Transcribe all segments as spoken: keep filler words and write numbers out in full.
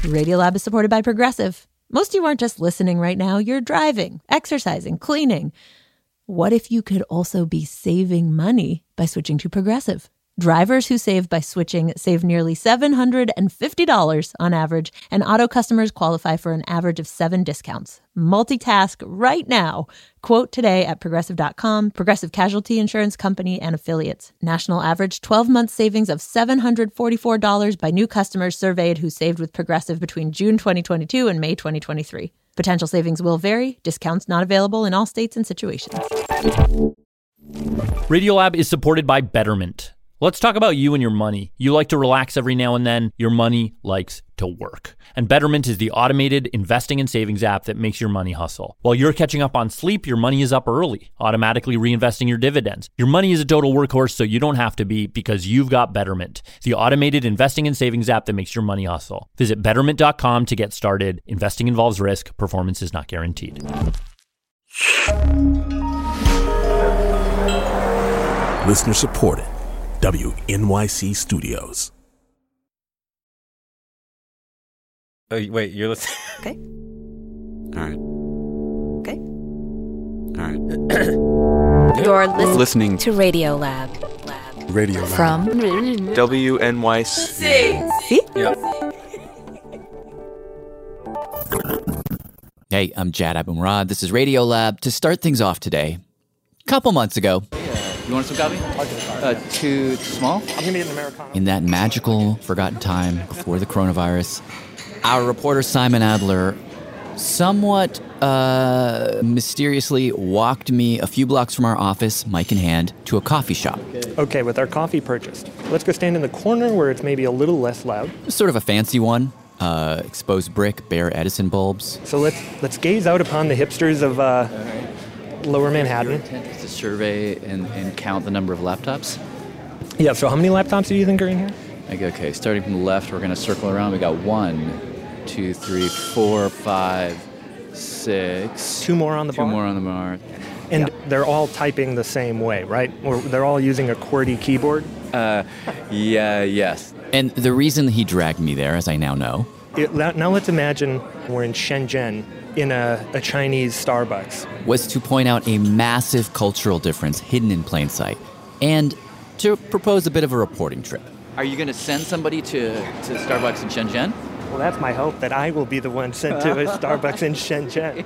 Radiolab is supported by Progressive. Most of you aren't just listening right now. You're driving, exercising, cleaning. What if you could also be saving money by switching to Progressive? Drivers who save by switching save nearly seven hundred fifty dollars on average, and auto customers qualify for an average of seven discounts. Multitask right now. Quote today at Progressive dot com. Progressive Casualty Insurance Company and Affiliates. National average twelve-month savings of seven hundred forty-four dollars by new customers surveyed who saved with Progressive between June twenty twenty-two and May twenty twenty-three. Potential savings will vary. Discounts not available in all states and situations. Radiolab is supported by Betterment. Let's talk about you and your money. You like to relax every now and then. Your money likes to work. And Betterment is the automated investing and savings app that makes your money hustle. While you're catching up on sleep, your money is up early, automatically reinvesting your dividends. Your money is a total workhorse, so you don't have to be, because you've got Betterment, the automated investing and savings app that makes your money hustle. Visit betterment dot com to get started. Investing involves risk. Performance is not guaranteed. Listener supported. W N Y C Studios. Oh, wait, you're listening? Okay. All right. Okay. All right. You're listening, listening to Radiolab. Lab. Radio Lab. From W N Y C. See? Yep. Hey, I'm Jad Abumrad. This is Radiolab. To start things off today, a couple months ago, You want some coffee? Uh, too, too small? I'm going to get an Americano. in that magical, forgotten time before the coronavirus, our reporter Simon Adler somewhat uh, mysteriously walked me a few blocks from our office, mic in hand, to a coffee shop. Okay, with our coffee purchased, let's go stand in the corner where it's maybe a little less loud. Sort of a fancy one. Uh, exposed brick, bare Edison bulbs. So let's let's gaze out upon the hipsters of uh, Lower Your Manhattan. intent is to survey and, and count the number of laptops? Yeah, so how many laptops do you think are in here? Okay, okay, starting from the left, we're going to circle around. We got one, two, three, four, five, six. Two more on the Two bar? more on the bar. And they're all typing the same way, right? Or they're all using a QWERTY keyboard? Uh, yeah, yes. And the reason he dragged me there, as I now know, It, now let's imagine we're in Shenzhen in a, a Chinese Starbucks. was to point out a massive cultural difference hidden in plain sight, and to propose a bit of a reporting trip. Are you going to send somebody to, to Starbucks in Shenzhen? Well, that's my hope, that I will be the one sent to a Starbucks in Shenzhen.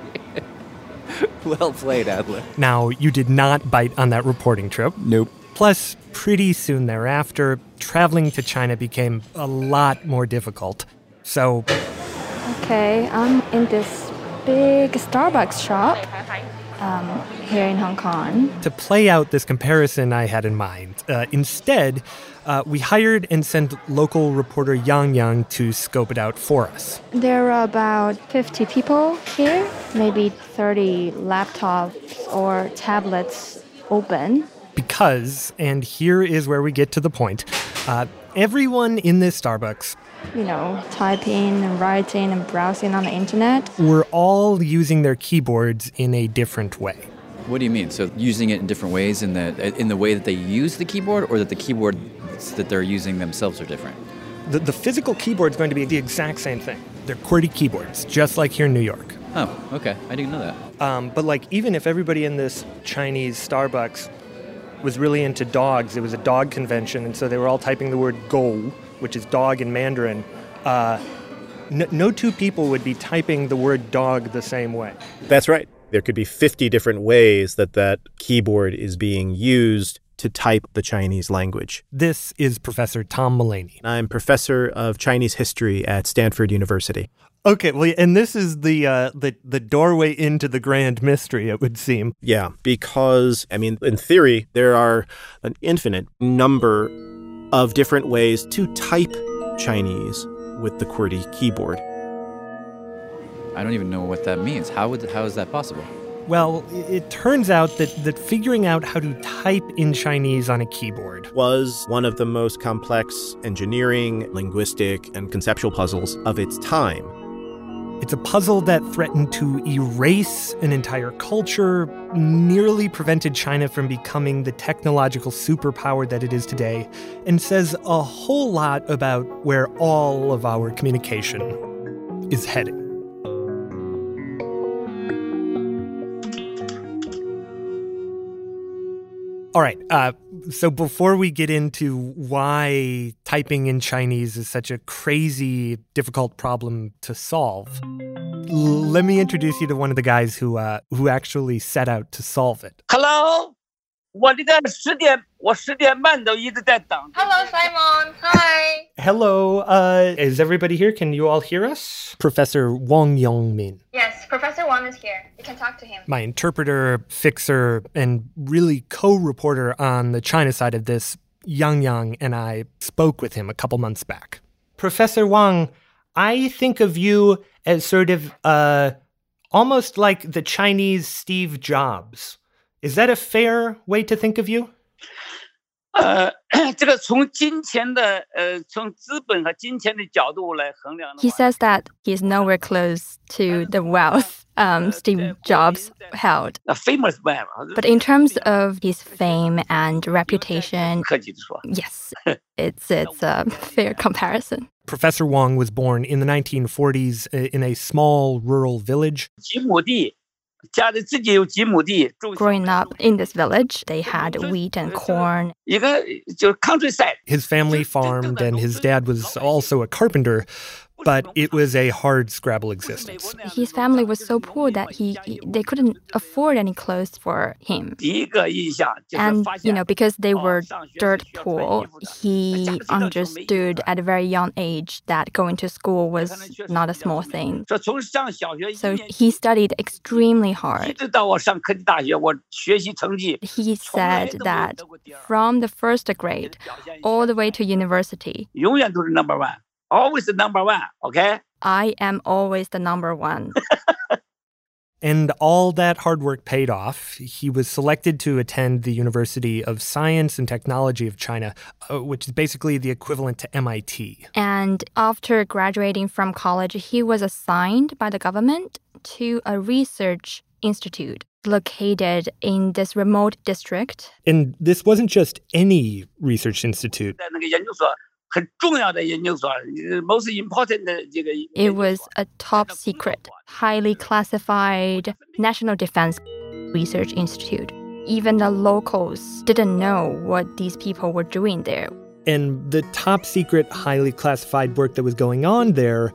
Well played, Adler. Now, you did not bite on that reporting trip. Nope. Plus, pretty soon thereafter, traveling to China became a lot more difficult. So, Okay, I'm in this big Starbucks shop um, here in Hong Kong. to play out this comparison I had in mind, uh, instead, uh, we hired and sent local reporter Yang Yang to scope it out for us. There are about fifty people here, maybe thirty laptops or tablets open. Because, and here is where we get to the point, uh, everyone in this Starbucks You know, typing and writing and browsing on the internet. were all using their keyboards in a different way. What do you mean? So using it in different ways in the in the way that they use the keyboard, or that the keyboards that they're using themselves are different? The, the physical keyboard is going to be the exact same thing. They're QWERTY keyboards, just like here in New York. Oh, okay. I didn't know that. Um, but like, even if everybody in this Chinese Starbucks was really into dogs, it was a dog convention, and so they were all typing the word "gou," which is dog in Mandarin. Uh, no, no two people would be typing the word dog the same way. That's right. There could be fifty different ways that that keyboard is being used to type the Chinese language. This is Professor Tom Mulaney. I'm professor of Chinese history at Stanford University. Okay, well, and this is the uh, the the doorway into the grand mystery, it would seem. Yeah, because, I mean, in theory, there are an infinite number of different ways to type Chinese with the QWERTY keyboard. I don't even know what that means. How would how is that possible? Well, it turns out that, that figuring out how to type in Chinese on a keyboard Was one of the most complex engineering, linguistic, and conceptual puzzles of its time. It's a puzzle that threatened to erase an entire culture, nearly prevented China from becoming the technological superpower that it is today, and says a whole lot about where all of our communication is heading. All right, uh, so before we get into why typing in Chinese is such a crazy, difficult problem to solve, l- let me introduce you to one of the guys who uh, who actually set out to solve it. Hello， 我这个十点，我十点半都一直在等。 Hello, Simon. Hi. Hello, uh, is everybody here? Can you all hear us? Professor Wang Yongmin. Yes, Professor Wang is here. You can talk to him. My interpreter, fixer, and really co-reporter on the China side of this, Yang Yang, and I spoke with him a couple months back. Professor Wang, I think of you as sort of uh, almost like the Chinese Steve Jobs. Is that a fair way to think of you? 呃，这个从金钱的呃，从资本和金钱的角度来衡量的 He says that he's nowhere close to the wealth um, Steve Jobs held. A famous man. But in terms of his fame and reputation, 客气地说 yes, it's, it's a fair comparison. Professor Wang was born in the nineteen forties in a small rural village. 几亩地，家里自己有几亩地，种 Growing up in this village, they had wheat and corn. 一个就是 countryside。 His family farmed, and his dad was also a carpenter, but it was a hard scrabble existence. His family was so poor that he, he they couldn't afford any clothes for him. 第一个印象就是 And, 发 you 现 know, because they were dirt poor, he understood at a very young age that going to school was not a small thing. 说从上小学 So he studied extremely 一 hard. 直到我上科技大学，我学习成绩 He said that from the first grade all the way to university, 永远都是 number one, always the number one, okay? I am always the number one. And all that hard work paid off. He was selected to attend the University of Science and Technology of China, uh, which is basically the equivalent to M I T. And after graduating from college, he was assigned by the government to a research institute located in this remote district. And this wasn't just any research institute. 在那个研究所很重要的研究所 most important 的这个 It was a top secret, highly classified National Defense Research Institute. Even the locals didn't know what these people were doing there. And the top secret, highly classified work that was going on there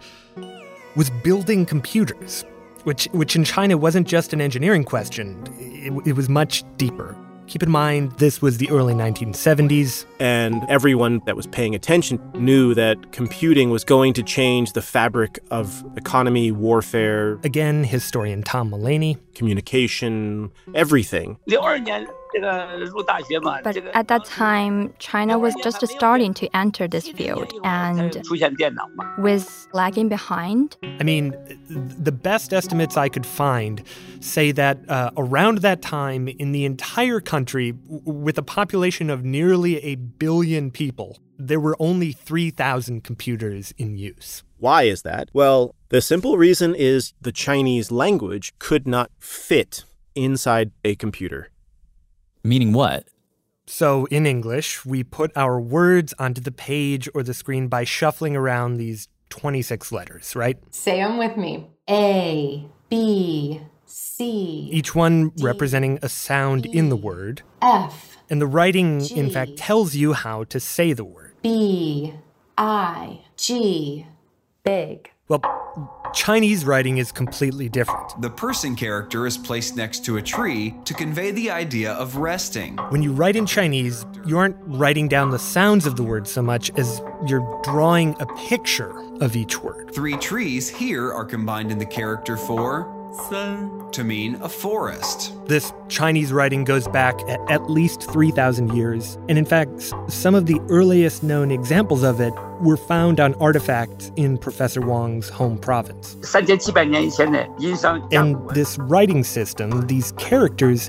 was building computers, which, which in China wasn't just an engineering question. It, it was much deeper. Keep in mind, this was the early nineteen seventies. And everyone that was paying attention knew that computing was going to change the fabric of economy, warfare. Again, historian Tom Mulaney. Communication, everything. 六二年这个入大学嘛 But at that time, China was just starting to enter this field and 出现电脑嘛 was lagging behind. I mean, the best estimates I could find say that uh, around that time in the entire country, w- with a population of nearly a billion people, there were only three thousand computers in use. Why is that? Well, the simple reason is the Chinese language could not fit inside a computer. Meaning what? So in English, we put our words onto the page or the screen by shuffling around these twenty-six letters, right? Say them with me. A, B, C. Each one representing a sound in the word. F. And the writing, G. in fact, tells you how to say the word. B, I, G. Big. Well, Chinese writing is completely different. The person character is placed next to a tree to convey the idea of resting. When you write in Chinese, you aren't writing down the sounds of the word so much as you're drawing a picture of each word. Three trees here are combined in the character for to mean a forest. This Chinese writing goes back at, at least three thousand years. And in fact, some of the earliest known examples of it were found on artifacts in Professor Wang's home province. 三千七百年以前的殷商 And this writing system, these characters,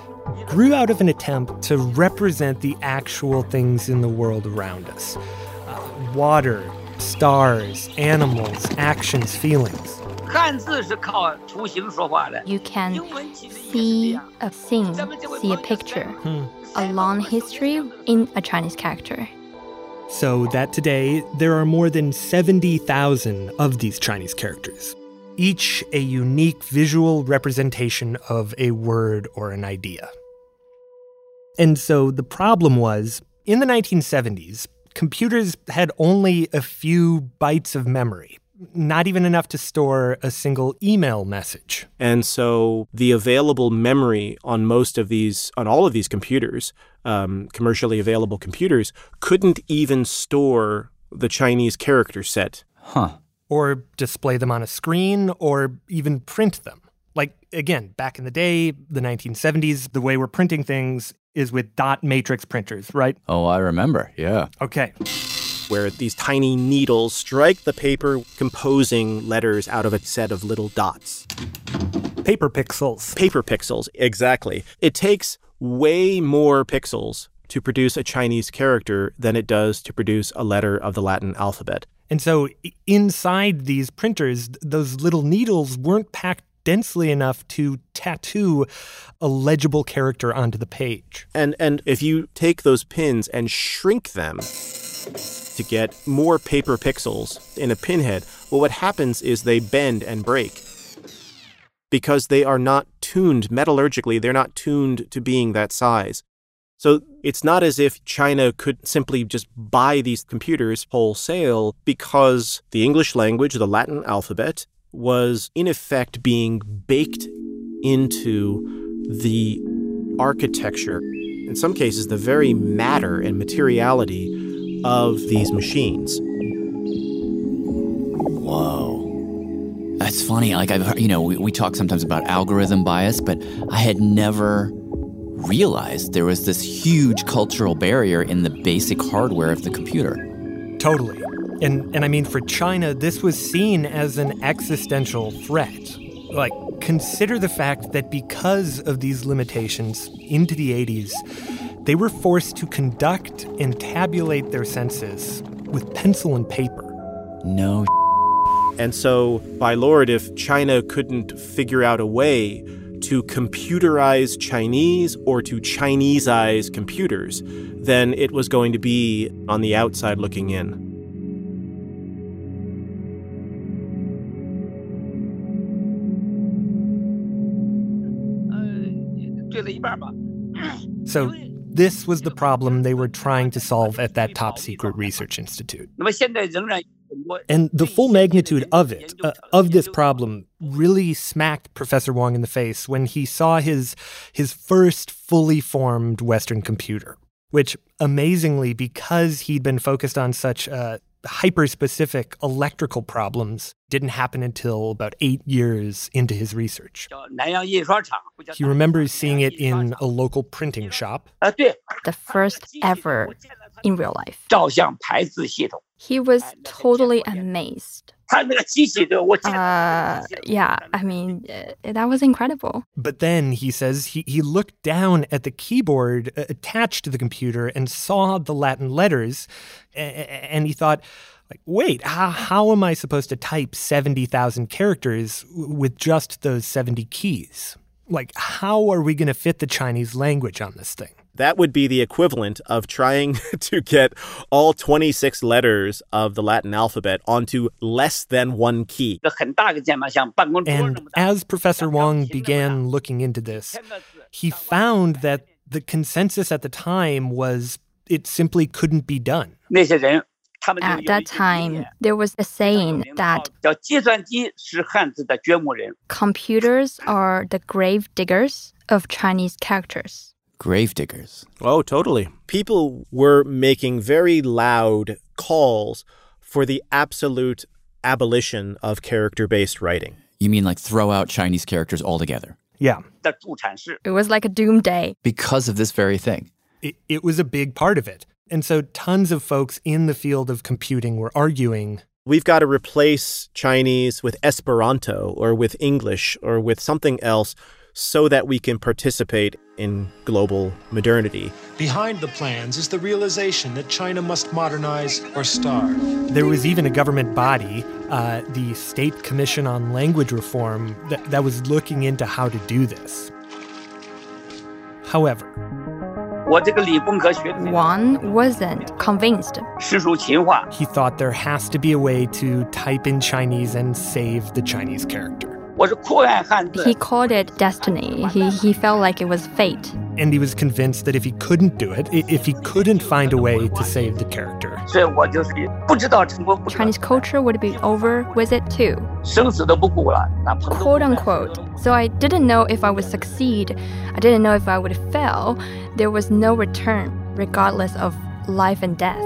grew out of an attempt to represent the actual things in the world around us. Uh, water, stars, animals, actions, feelings. 汉字是靠图形说话的 You can see a scene, see a picture, Hmm. a long history in a Chinese character. so that today there are more than seventy thousand of these Chinese characters, each a unique visual representation of a word or an idea. And so the problem was, in the nineteen seventies, computers had only a few bytes of memory, not even enough to store a single email message. And so the available memory on most of these, on all of these computers, um, commercially available computers, couldn't even store the Chinese character set. Huh. Or display them on a screen, or even print them. Like, again, back in the day, the nineteen seventies, the way we're printing things is with dot matrix printers, right? Oh, I remember, yeah. Okay. Where these tiny needles strike the paper, composing letters out of a set of little dots. Paper pixels. Paper pixels, exactly. It takes way more pixels to produce a Chinese character than it does to produce a letter of the Latin alphabet. And so inside these printers, those little needles weren't packed densely enough to tattoo a legible character onto the page. And and if you take those pins and shrink them to get more paper pixels in a pinhead, well, what happens is they bend and break because they are not tuned metallurgically. They're not tuned to being that size. So it's not as if China could simply just buy these computers wholesale, because the English language, the Latin alphabet, was in effect being baked into the architecture, in some cases the very matter and materiality of these machines. Whoa. That's funny. Like, I've heard, you know, we, we talk sometimes about algorithm bias, but I had never realized there was this huge cultural barrier in the basic hardware of the computer. Totally. And and I mean, for China, this was seen as an existential threat. Like, consider the fact that because of these limitations, into the eighties, they were forced to conduct and tabulate their census with pencil and paper. No. And so, by Lord, if China couldn't figure out a way to computerize Chinese or to Chineseize computers, then it was going to be on the outside looking in. So this was the problem they were trying to solve at that top-secret research institute. And the full magnitude of it, uh, of this problem, really smacked Professor Wang in the face when he saw his, his first fully formed Western computer, which, amazingly, because he'd been focused on such uh, hyper-specific electrical problems, didn't happen until about eight years into his research. He remembers seeing it in a local printing shop. The first ever in real life. He was totally amazed. Uh, yeah, I mean, uh, that was incredible. But then, he says, he, he looked down at the keyboard uh, attached to the computer and saw the Latin letters, and he thought, like, wait, how, how am I supposed to type seventy thousand characters with just those seventy keys? Like, how are we going to fit the Chinese language on this thing? That would be the equivalent of trying to get all twenty-six letters of the Latin alphabet onto less than one key. And as Professor Wang began looking into this, he found that the consensus at the time was it simply couldn't be done. At that time, there was a saying that computers are the grave diggers of Chinese characters. Grave diggers. Oh, totally. People were making very loud calls for the absolute abolition of character-based writing. You mean like throw out Chinese characters altogether? Yeah. It was like a doomsday. Because of this very thing. It, it was a big part of it. And so tons of folks in the field of computing were arguing, we've got to replace Chinese with Esperanto or with English or with something else so that we can participate in global modernity. Behind the plans is the realization that China must modernize or starve. There was even a government body, uh, the State Commission on Language Reform, that, that was looking into how to do this. However, Wang wasn't convinced. He thought there has to be a way to type in Chinese and save the Chinese character. He called it destiny. He, he felt like it was fate. And he was convinced that if he couldn't do it, if he couldn't find a way to save the character, Chinese culture would be over with it too. Quote unquote. So I didn't know if I would succeed. I didn't know if I would fail. There was no return, regardless of life and death.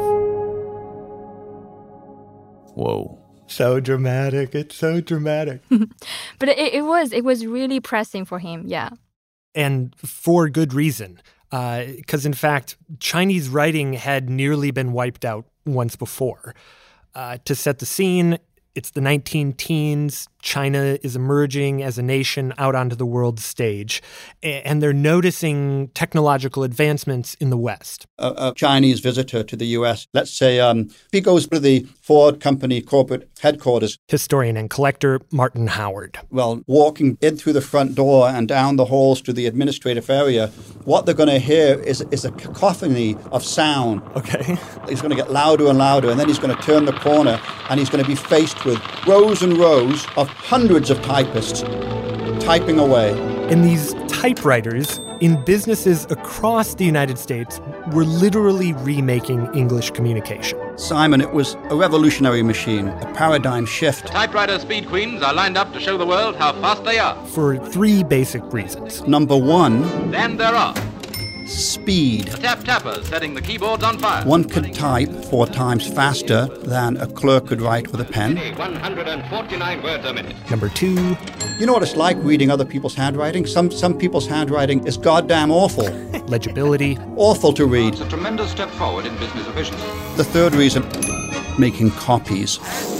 Whoa. So dramatic. It's so dramatic. But it, it was it was really pressing for him, yeah. And for good reason. Because, uh, in fact, Chinese writing had nearly been wiped out once before. Uh, to set the scene, it's the nineteen teens. China is emerging as a nation out onto the world stage. And they're noticing technological advancements in the West. A, a Chinese visitor to the U S, let's say um, he goes to the Ford Company corporate headquarters. Historian and collector Martin Howard. Well, walking in through the front door and down the halls to the administrative area, what they're going to hear is, is a cacophony of sound. Okay. He's going to get louder and louder, and then he's going to turn the corner, and he's going to be faced with rows and rows of hundreds of typists typing away. And these typewriters in businesses across the United States were literally remaking English communication. Simon, it was a revolutionary machine, a paradigm shift. Typewriter speed queens are lined up to show the world how fast they are. For three basic reasons. Number one, then there are speed. The tap tappers setting the keyboards on fire. One could type four times faster than a clerk could write with a pen. one hundred forty-nine words a minute. Number two. You know what it's like reading other people's handwriting? Some some people's handwriting is goddamn awful. Legibility. Awful to read. It's a tremendous step forward in business efficiency. The third reason, making copies.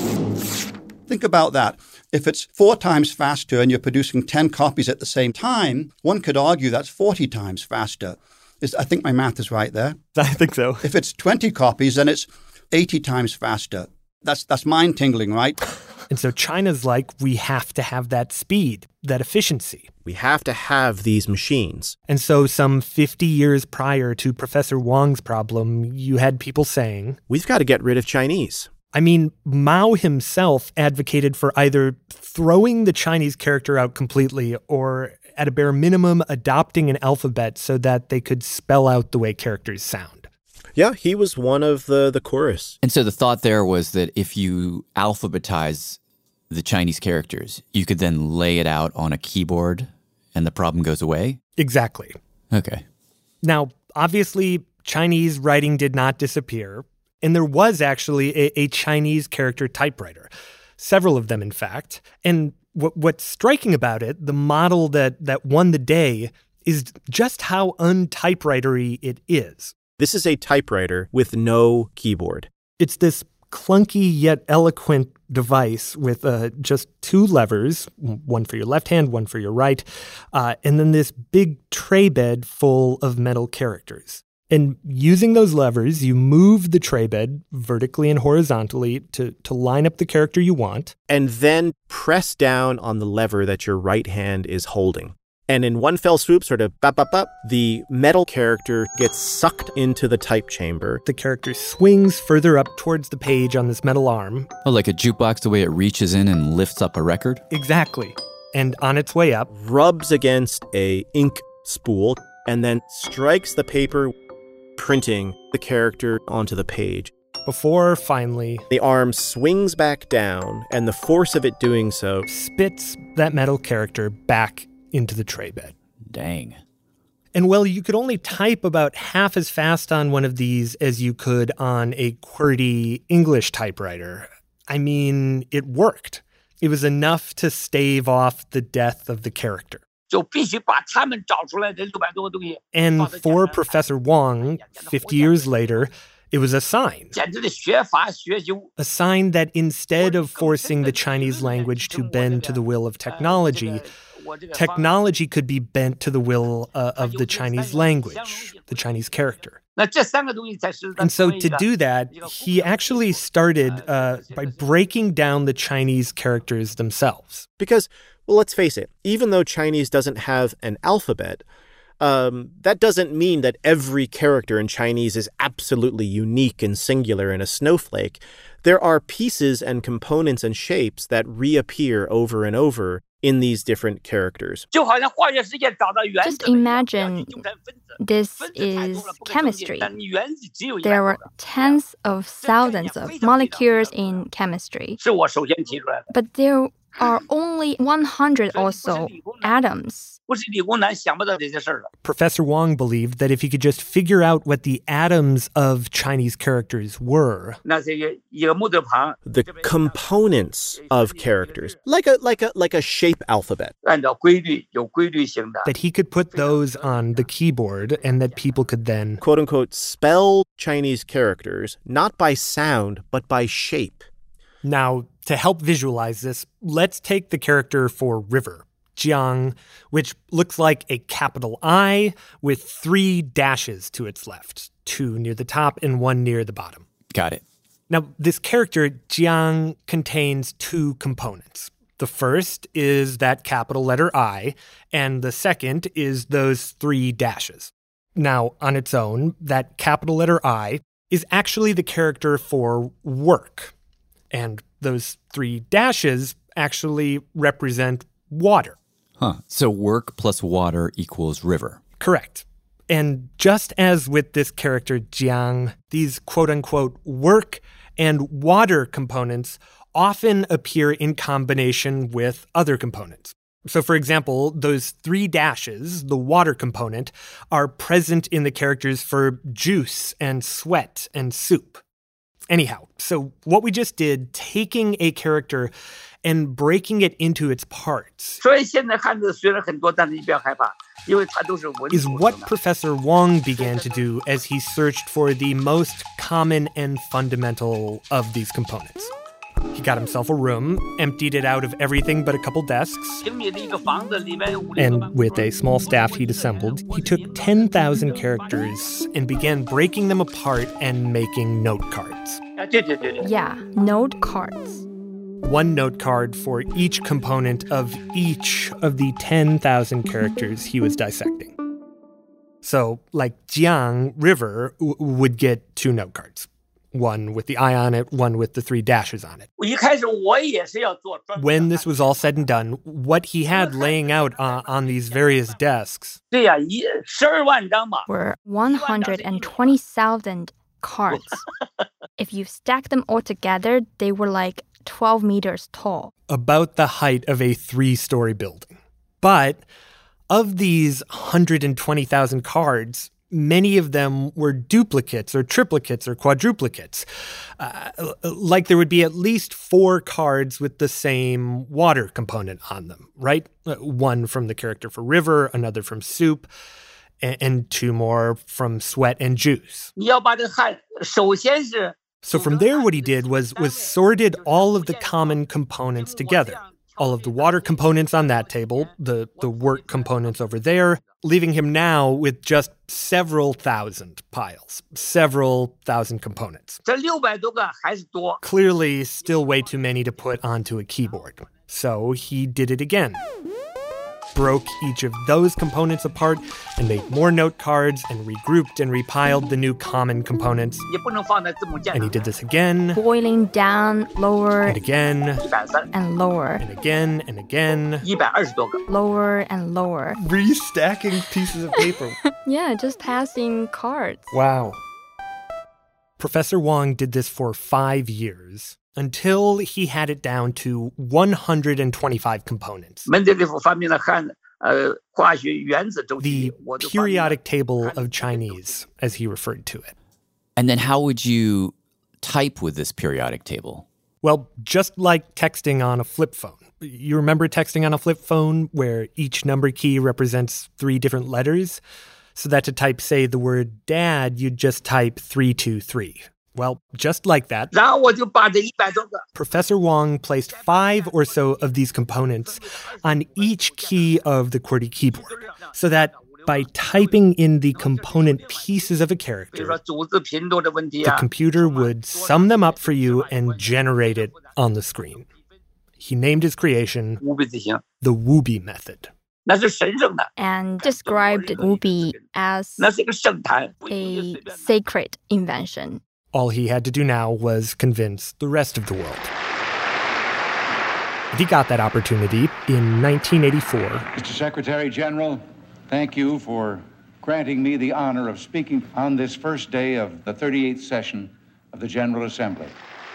Think about that. If it's four times faster and you're producing ten copies at the same time, one could argue that's forty times faster. Is, I think my math is right there. I think so. If it's twenty copies, then it's eighty times faster. That's that's mind-tingling, right? And so China's like, we have to have that speed, that efficiency. We have to have these machines. And so some fifty years prior to Professor Wang's problem, you had people saying, we've got to get rid of Chinese. I mean, Mao himself advocated for either throwing the Chinese character out completely or, at a bare minimum, adopting an alphabet so that they could spell out the way characters sound. Yeah, he was one of the, the chorus. And so the thought there was that if you alphabetize the Chinese characters, you could then lay it out on a keyboard and the problem goes away? Exactly. Okay. Now, obviously, Chinese writing did not disappear. And there was actually a, a Chinese character typewriter, several of them, in fact. And what, what's striking about it, the model that, that won the day, is just how untypewritery it is. This is a typewriter with no keyboard. It's this clunky yet eloquent device with uh, just two levers, one for your left hand, one for your right, uh, and then this big tray bed full of metal characters. And using those levers, you move the tray bed vertically and horizontally to, to line up the character you want. And then press down on the lever that your right hand is holding. And in one fell swoop, sort of bop, bop, bop, the metal character gets sucked into the type chamber. The character swings further up towards the page on this metal arm. Oh, like a jukebox, the way it reaches in and lifts up a record? Exactly. And on its way up, rubs against a ink spool and then strikes the paper, printing the character onto the page. Before, finally, the arm swings back down, and the force of it doing so spits that metal character back into the tray bed. Dang. And well, you could only type about half as fast on one of these as you could on a QWERTY English typewriter. I mean, it worked. It was enough to stave off the death of the character. And for Professor Wang, fifty years later, it was a sign. A sign that instead of forcing the Chinese language to bend to the will of technology, technology could be bent to the will uh, of the Chinese language, the Chinese character. And so to do that, he actually started uh, by breaking down the Chinese characters themselves. Because, well, let's face it, even though Chinese doesn't have an alphabet, Um, that doesn't mean that every character in Chinese is absolutely unique and singular in a snowflake. There are pieces and components and shapes that reappear over and over in these different characters. Just imagine this is chemistry. There were tens of thousands of molecules in chemistry. But there are only one hundred or so atoms. Professor Wang believed that if he could just figure out what the atoms of Chinese characters were, the components of characters, like a like a like a shape alphabet, that he could put those on the keyboard and that people could then, quote unquote, spell Chinese characters not by sound but by shape. Now, to help visualize this, let's take the character for river, Jiang, which looks like a capital I with three dashes to its left, two near the top and one near the bottom. Got it. Now, this character, Jiang, contains two components. The first is that capital letter I, and the second is those three dashes. Now, on its own, that capital letter I is actually the character for work. And those three dashes actually represent water. Huh. So work plus water equals river. Correct. And just as with this character Jiang, these quote-unquote work and water components often appear in combination with other components. So, for example, those three dashes, the water component, are present in the characters for juice and sweat and soup. Anyhow, so what we just did, taking a character and breaking it into its parts, is what Professor Wang began to do as he searched for the most common and fundamental of these components. He got himself a room, emptied it out of everything but a couple desks, and with a small staff he'd assembled, he took ten thousand characters and began breaking them apart and making note cards. Yeah, note cards. One note card for each component of each of the ten thousand characters he was dissecting. So, like Jiang, river, w- would get two note cards. One with the I on it, one with the three dashes on it. When this was all said and done, what he had laying out uh, on these various desks were one hundred twenty thousand cards. If you stack them all together, they were like twelve meters tall. About the height of a three-story building. But of these one hundred twenty thousand cards, many of them were duplicates or triplicates or quadruplicates. Uh, like there would be at least four cards with the same water component on them, right? One from the character for river, another from soup, and, and two more from sweat and juice. So from there, what he did was, was sorted all of the common components together. All of the water components on that table, the, the work components over there, leaving him now with just several thousand piles, several thousand components. Clearly, still way too many to put onto a keyboard. So he did it again. Broke each of those components apart and made more note cards and regrouped and repiled the new common components. And he did this again. Boiling down, lower. And again. And lower. And again and again. Lower and lower. Restacking pieces of paper. Yeah, just passing cards. Wow. Professor Wang did this for five years. Until he had it down to one hundred twenty-five components. The periodic table of Chinese, as he referred to it. And then how would you type with this periodic table? Well, just like texting on a flip phone. You remember texting on a flip phone where each number key represents three different letters? So that to type, say, the word dad, you'd just type three two three. Well, just like that, Professor Wang placed five or so of these components on each key of the QWERTY keyboard, so that by typing in the component pieces of a character, the computer would sum them up for you and generate it on the screen. He named his creation the Wubi method. and described Wubi as a sacred invention. All he had to do now was convince the rest of the world. And he got that opportunity in nineteen eighty-four. Mister Secretary General, thank you for granting me the honor of speaking on this first day of the thirty-eighth session of the General Assembly.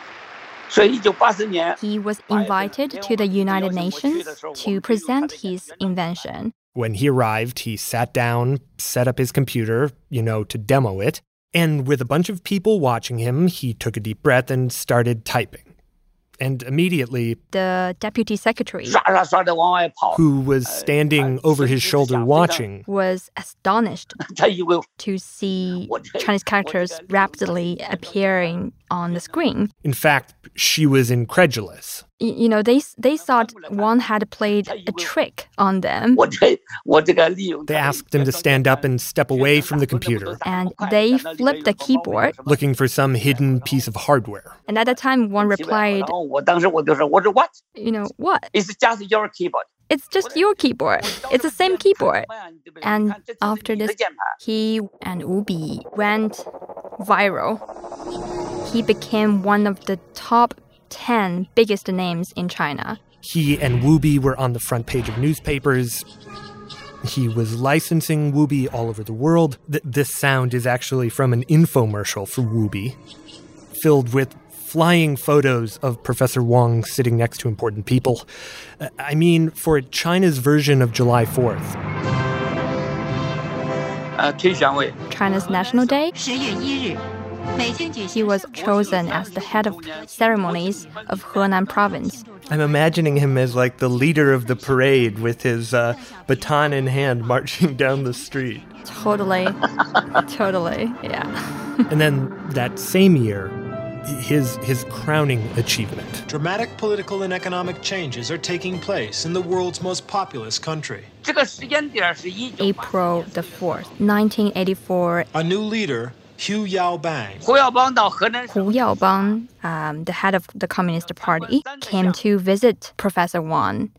He was invited to the United Nations to present his invention. When he arrived, he sat down, set up his computer, you know, to demo it. And with a bunch of people watching him, he took a deep breath and started typing. And immediately, the deputy secretary, who was standing over his shoulder watching, was astonished to see Chinese characters rapidly appearing on the screen. In fact, she was incredulous. You know, they they thought Wang had played a trick on them. They asked him to stand up and step away from the computer. And they flipped the keyboard, looking for some hidden piece of hardware. And at the time, Wang replied, you know, what? It's just your keyboard. It's just your keyboard. It's the same keyboard. And after this, he and Wubi went viral. He became one of the top ten biggest names in China. He and Wubi were on the front page of newspapers. He was licensing Wubi all over the world. Th- this sound is actually from an infomercial for Wubi, filled with flying photos of Professor Wang sitting next to important people. Uh, I mean, for China's version of July fourth. Uh, China's National Day. He was chosen as the head of ceremonies of Henan province. I'm imagining him as like the leader of the parade with his uh, baton in hand marching down the street. Totally. Totally, yeah. And then that same year, his his crowning achievement. Dramatic political and economic changes are taking place in the world's most populous country. April the fourth, nineteen eighty-four. A new leader, Hu Yaobang. Hu Yaobang, um, the head of the Communist Party, came to visit Professor Wang.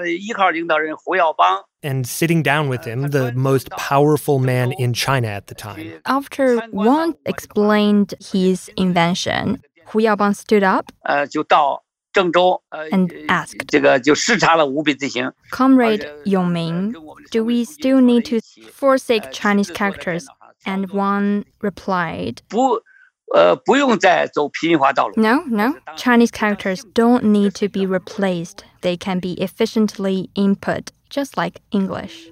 And sitting down with him, the most powerful man in China at the time. After Wang explained his invention, Hu Yaobang stood up and asked, Comrade Yongming, do we still need to forsake Chinese characters? And Wang replied, No, no. Chinese characters don't need to be replaced. They can be efficiently input, just like English.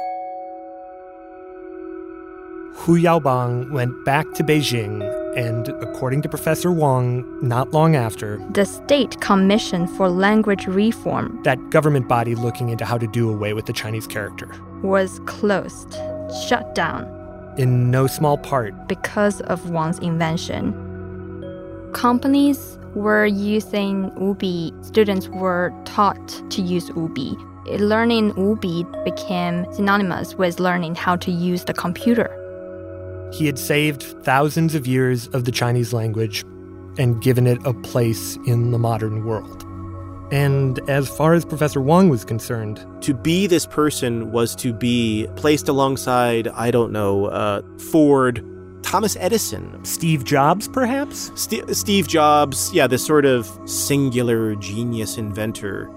Hu Yaobang went back to Beijing, and according to Professor Wang, not long after, the State Commission for Language Reform, that government body looking into how to do away with the Chinese character, was closed, shut down. In no small part because of Wang's invention. Companies were using Wubi. Students were taught to use Wubi. Learning Wubi became synonymous with learning how to use the computer. He had saved thousands of years of the Chinese language and given it a place in the modern world. And as far as Professor Wang was concerned, to be this person was to be placed alongside, I don't know, uh, Ford, Thomas Edison. Steve Jobs, perhaps? St- Steve Jobs, yeah, this sort of singular genius inventor.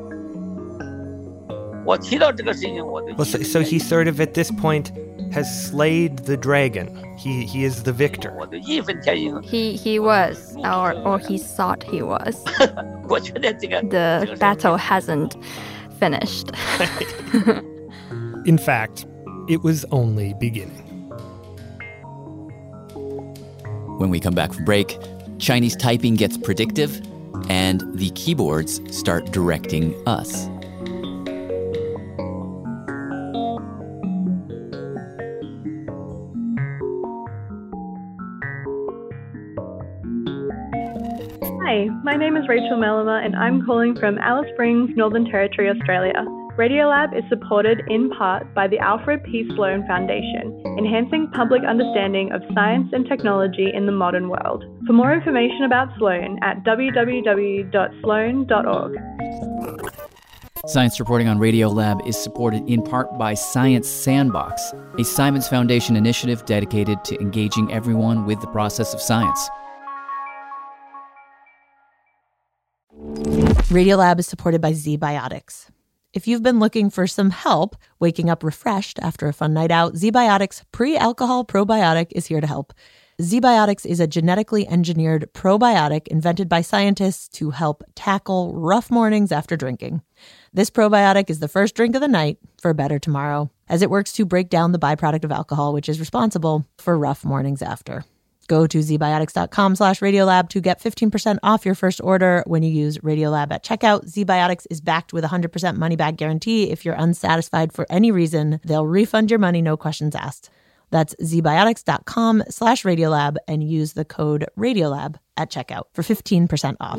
Well, so, so he sort of, at this point, has slayed the dragon. He he is the victor. He he was, or or he thought he was. The battle hasn't finished. In fact, it was only beginning. When we come back from break, Chinese typing gets predictive, and the keyboards start directing us. Hi, my name is Rachel Mellama and I'm calling from Alice Springs, Northern Territory, Australia. Radiolab is supported in part by the Alfred P. Sloan Foundation, enhancing public understanding of science and technology in the modern world. For more information about Sloan at w w w dot sloan dot org. Science reporting on Radiolab is supported in part by Science Sandbox, a Simons Foundation initiative dedicated to engaging everyone with the process of science. Radiolab is supported by ZBiotics. If you've been looking for some help waking up refreshed after a fun night out, ZBiotics Pre-Alcohol Probiotic is here to help. ZBiotics is a genetically engineered probiotic invented by scientists to help tackle rough mornings after drinking. This probiotic is the first drink of the night for a better tomorrow, as it works to break down the byproduct of alcohol, which is responsible for rough mornings after. Go to zbiotics.com slash Radiolab to get fifteen percent off your first order when you use Radiolab at checkout. ZBiotics is backed with a one hundred percent money-back guarantee. If you're unsatisfied for any reason, they'll refund your money, no questions asked. That's zbiotics.com slash Radiolab and use the code Radiolab at checkout for fifteen percent off.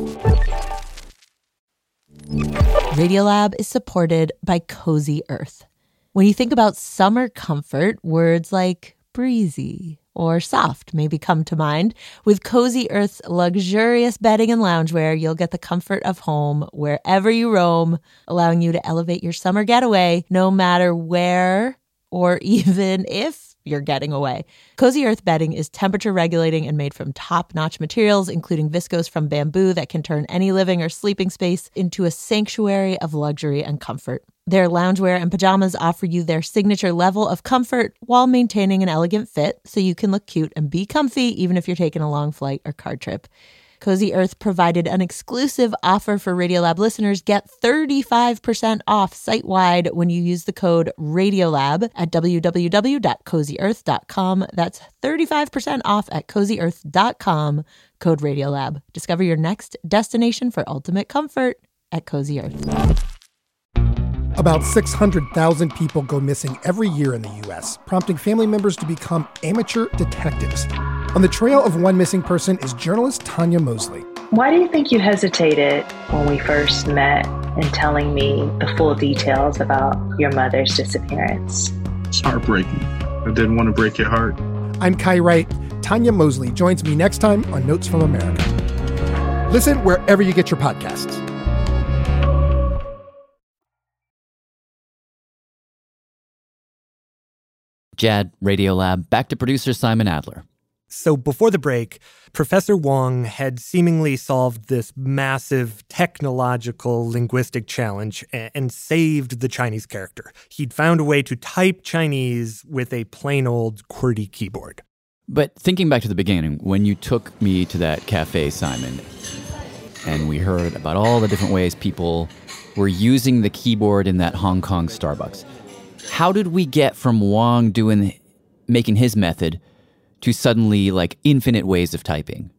Radiolab is supported by Cozy Earth. When you think about summer comfort, words like breezy or soft maybe come to mind. With Cozy Earth's luxurious bedding and loungewear, you'll get the comfort of home wherever you roam, allowing you to elevate your summer getaway no matter where or even if you're getting away. Cozy Earth bedding is temperature regulating and made from top-notch materials, including viscose from bamboo that can turn any living or sleeping space into a sanctuary of luxury and comfort. Their loungewear and pajamas offer you their signature level of comfort while maintaining an elegant fit, so you can look cute and be comfy even if you're taking a long flight or car trip. Cozy Earth provided an exclusive offer for Radiolab listeners. Get thirty-five percent off site-wide when you use the code Radiolab at w w w dot cozy earth dot com. That's thirty-five percent off at cozy earth dot com, code Radiolab. Discover your next destination for ultimate comfort at Cozy Earth. About six hundred thousand people go missing every year in the U S, prompting family members to become amateur detectives. On the trail of one missing person is journalist Tanya Mosley. Why do you think you hesitated when we first met in telling me the full details about your mother's disappearance? It's heartbreaking. I didn't want to break your heart. I'm Kai Wright. Tanya Mosley joins me next time on Notes from America. Listen wherever you get your podcasts. Jad, Radiolab, back to producer Simon Adler. So before the break, Professor Wong had seemingly solved this massive technological linguistic challenge and saved the Chinese character. He'd found a way to type Chinese with a plain old QWERTY keyboard. But thinking back to the beginning, when you took me to that cafe, Simon, and we heard about all the different ways people were using the keyboard in that Hong Kong Starbucks, how did we get from Wong doing, making his method to suddenly, like, infinite ways of typing?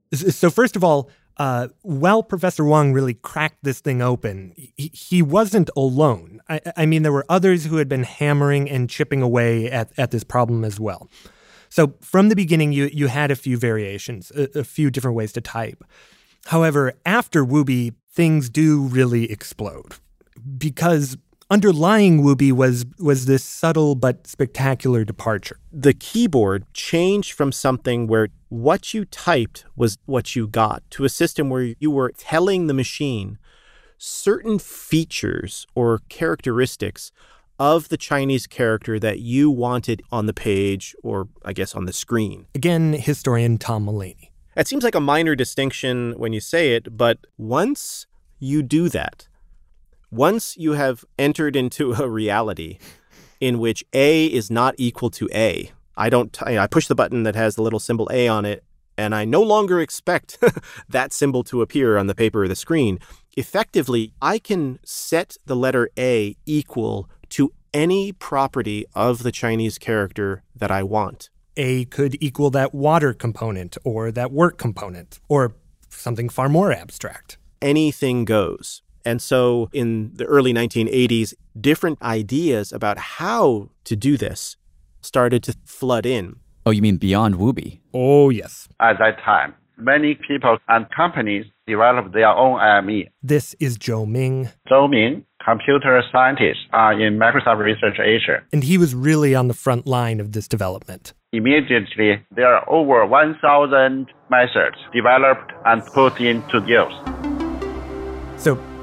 So first of all, uh, while Professor Wong really cracked this thing open, he, he wasn't alone. I, I mean, there were others who had been hammering and chipping away at, at this problem as well. So from the beginning, you, you had a few variations, a, a few different ways to type. However, after Wubi, things do really explode, because underlying Wubi was was this subtle but spectacular departure. The keyboard changed from something where what you typed was what you got to a system where you were telling the machine certain features or characteristics of the Chinese character that you wanted on the page or, I guess, on the screen. Again, historian Tom Mullaney. It seems like a minor distinction when you say it, but once you do that, once you have entered into a reality in which A is not equal to A, I don't. T- I push the button that has the little symbol A on it, and I no longer expect that symbol to appear on the paper or the screen. Effectively, I can set the letter A equal to any property of the Chinese character that I want. A could equal that water component or that work component or something far more abstract. Anything goes. And so in the early nineteen eighties, different ideas about how to do this started to flood in. Oh, you mean beyond Wubi? Oh, yes. At that time, many people and companies developed their own I M E. This is Zhou Ming. Zhou Ming, computer scientist uh, in Microsoft Research Asia. And he was really on the front line of this development. Immediately, there are over one thousand methods developed and put into use. So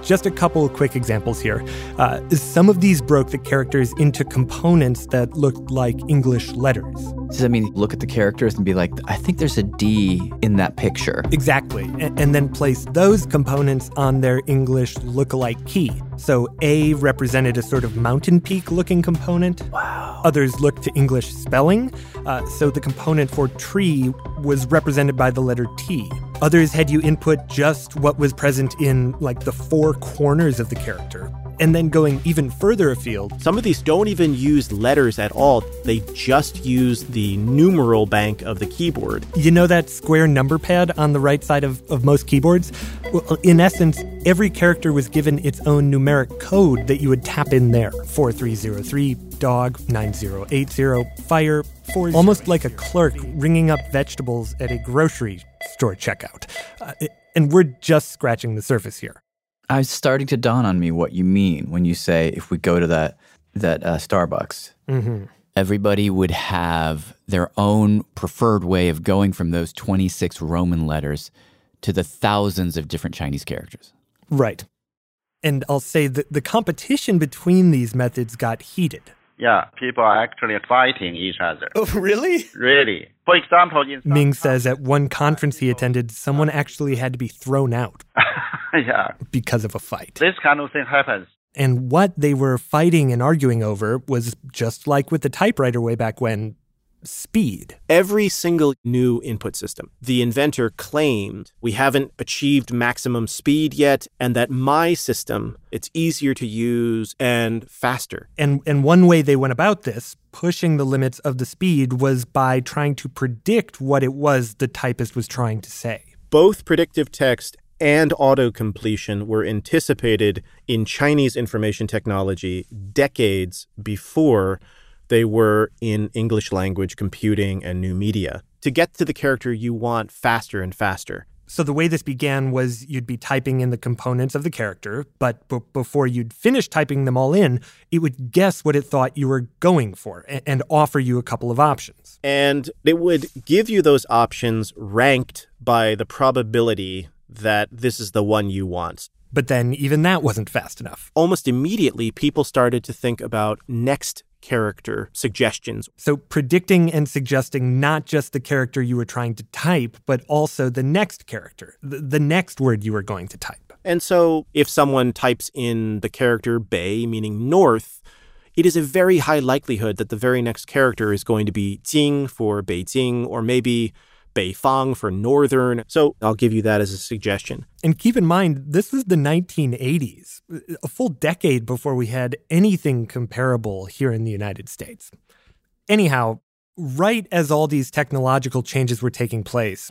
Just a couple of quick examples here. Uh, some of these broke the characters into components that looked like English letters. Does that mean look at the characters and be like, I think there's a D in that picture? Exactly. And, and then place those components on their English lookalike key. So A represented a sort of mountain peak-looking component. Wow. Others looked to English spelling. Uh, so the component for tree was represented by the letter T. Others had you input just what was present in, like, the four corners of the character. And then going even further afield. Some of these don't even use letters at all. They just use the numeral bank of the keyboard. You know that square number pad on the right side of, of most keyboards? Well, in essence, every character was given its own numeric code that you would tap in there. four three zero three, dog, nine zero eight zero, fire, four. Almost like a clerk ringing up vegetables at a grocery store checkout. Uh, and we're just scratching the surface here. I was starting to dawn on me what you mean when you say if we go to that that uh, Starbucks, mm-hmm. everybody would have their own preferred way of going from those twenty-six Roman letters to the thousands of different Chinese characters. Right. And I'll say that the competition between these methods got heated. Yeah, people are actually fighting each other. Oh, really? Really. For example, in Ming says at one conference he attended, someone actually had to be thrown out. Yeah. Because of a fight. This kind of thing happens. And what they were fighting and arguing over was just like with the typewriter way back when, speed. Every single new input system, the inventor claimed we haven't achieved maximum speed yet, and that my system, it's easier to use and faster. And and one way they went about this, pushing the limits of the speed, was by trying to predict what it was the typist was trying to say. Both predictive text and auto-completion were anticipated in Chinese information technology decades before they were in English language computing and new media. To get to the character you want faster and faster. So the way this began was you'd be typing in the components of the character, but b- before you'd finish typing them all in, it would guess what it thought you were going for and, and offer you a couple of options. And it would give you those options ranked by the probability that this is the one you want. But then even that wasn't fast enough. Almost immediately, people started to think about next character suggestions. So predicting and suggesting not just the character you were trying to type, but also the next character, the, the next word you were going to type. And so if someone types in the character bei, meaning north, it is a very high likelihood that the very next character is going to be Jing for Beijing, or maybe Beifang for northern. So I'll give you that as a suggestion. And keep in mind, this was the nineteen eighties, a full decade before we had anything comparable here in the United States. Anyhow, right as all these technological changes were taking place,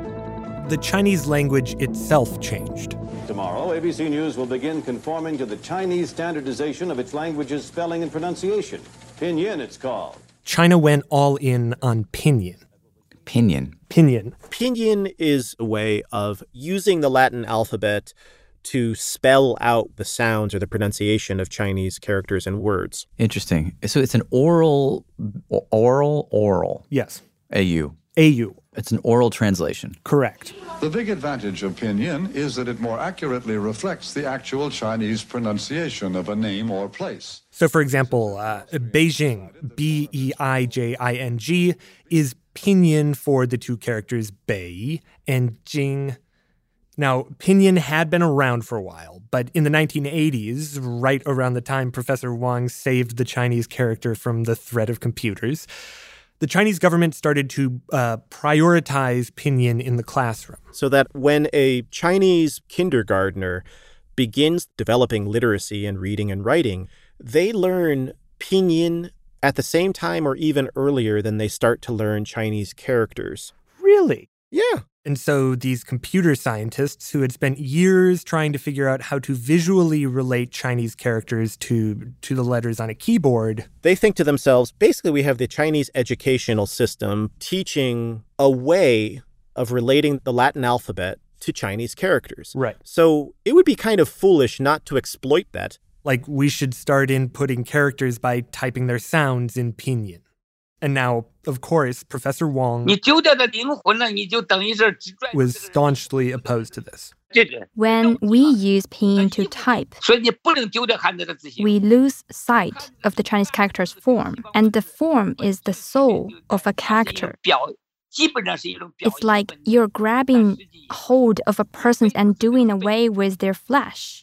the Chinese language itself changed. Tomorrow, A B C News will begin conforming to the Chinese standardization of its language's spelling and pronunciation. Pinyin, it's called. China went all in on Pinyin. Pinyin. Pinyin. Pinyin is a way of using the Latin alphabet to spell out the sounds or the pronunciation of Chinese characters and words. Interesting. So it's an oral, oral, oral. Yes. A U. A U. It's an oral translation. Correct. The big advantage of Pinyin is that it more accurately reflects the actual Chinese pronunciation of a name or place. So, for example, uh, Beijing, B E I J I N G, is Pinyin for the two characters Bei and Jing. Now, Pinyin had been around for a while, but in the nineteen eighties, right around the time Professor Wang saved the Chinese character from the threat of computers, the Chinese government started to uh, prioritize Pinyin in the classroom. So that when a Chinese kindergartner begins developing literacy and reading and writing, they learn Pinyin at the same time or even earlier than they start to learn Chinese characters. Really? Yeah. And so these computer scientists who had spent years trying to figure out how to visually relate Chinese characters to, to the letters on a keyboard, they think to themselves, basically we have the Chinese educational system teaching a way of relating the Latin alphabet to Chinese characters. Right. So it would be kind of foolish not to exploit that. Like we should start inputting characters by typing their sounds in Pinyin. And now, of course, Professor Wang was staunchly opposed to this. When we use pinyin to type, we lose sight of the Chinese character's form, and the form is the soul of a character. It's like you're grabbing hold of a person and doing away with their flesh.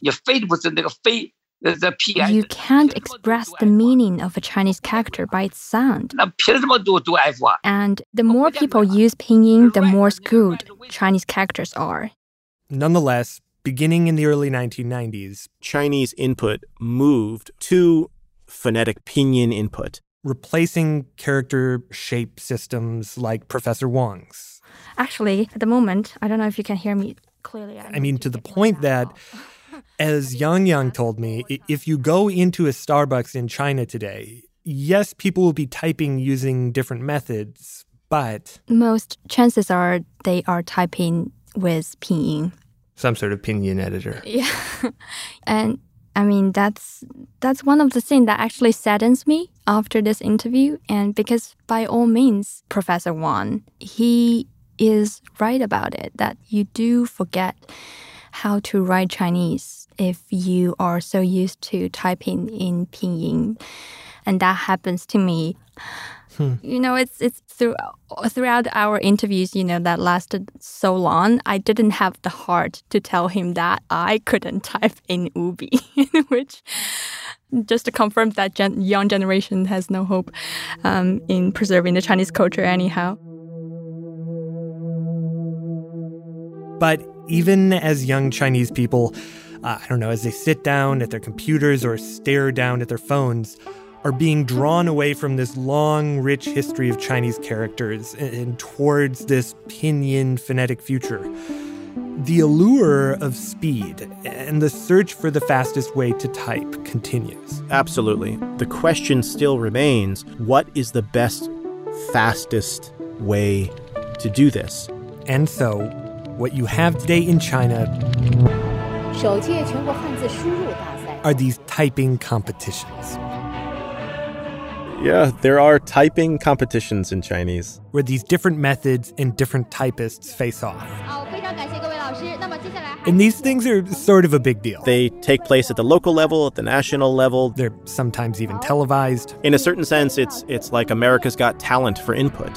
You can't express the meaning of a Chinese character by its sound. And the more people use pinyin, the more screwed Chinese characters are. Nonetheless, beginning in the early nineteen nineties, Chinese input moved to phonetic pinyin input, replacing character shape systems like Professor Wang's. Actually, at the moment, I don't know if you can hear me clearly. I, I mean, to the point that, as Yang Yang told me, if you go into a Starbucks in China today, yes, people will be typing using different methods, but most chances are they are typing with pinyin. Some sort of pinyin editor. Yeah. And I mean, that's that's one of the things that actually saddens me after this interview. And because by all means, Professor Wang, he is right about it, that you do forget how to write Chinese if you are so used to typing in pinyin. And that happens to me. Hmm. You know, it's it's through, throughout our interviews, you know, that lasted so long, I didn't have the heart to tell him that I couldn't type in Ubi, which just to confirm that gen- young generation has no hope um, in preserving the Chinese culture anyhow. But even as young Chinese people, uh, I don't know, as they sit down at their computers or stare down at their phones, are being drawn away from this long, rich history of Chinese characters and, and towards this pinyin phonetic future. The allure of speed and the search for the fastest way to type continues. Absolutely. The question still remains, what is the best, fastest way to do this? And so, what you have today in China are these typing competitions. Yeah, there are typing competitions in Chinese, where these different methods and different typists face off. And these things are sort of a big deal. They take place at the local level, at the national level. They're sometimes even televised. In a certain sense, it's it's like America's Got Talent for input.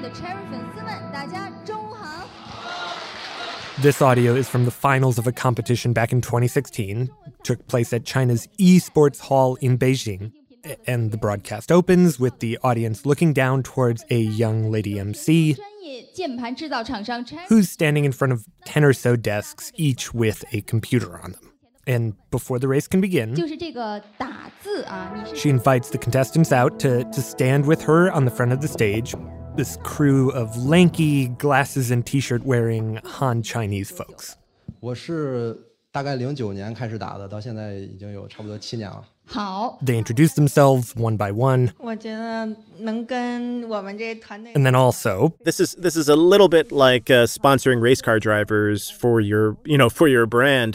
This audio is from the finals of a competition back in twenty sixteen. It took place at China's eSports Hall in Beijing. And the broadcast opens with the audience looking down towards a young lady M C who's standing in front of ten or so desks, each with a computer on them. And before the race can begin, she invites the contestants out to, to stand with her on the front of the stage, this crew of lanky, glasses and t-shirt wearing Han Chinese folks. 我是大概零九年开始打的，到现在已经有差不多七年了。 They introduce themselves one by one. And then also, this is this is a little bit like uh, sponsoring race car drivers for your, you know, for your brand.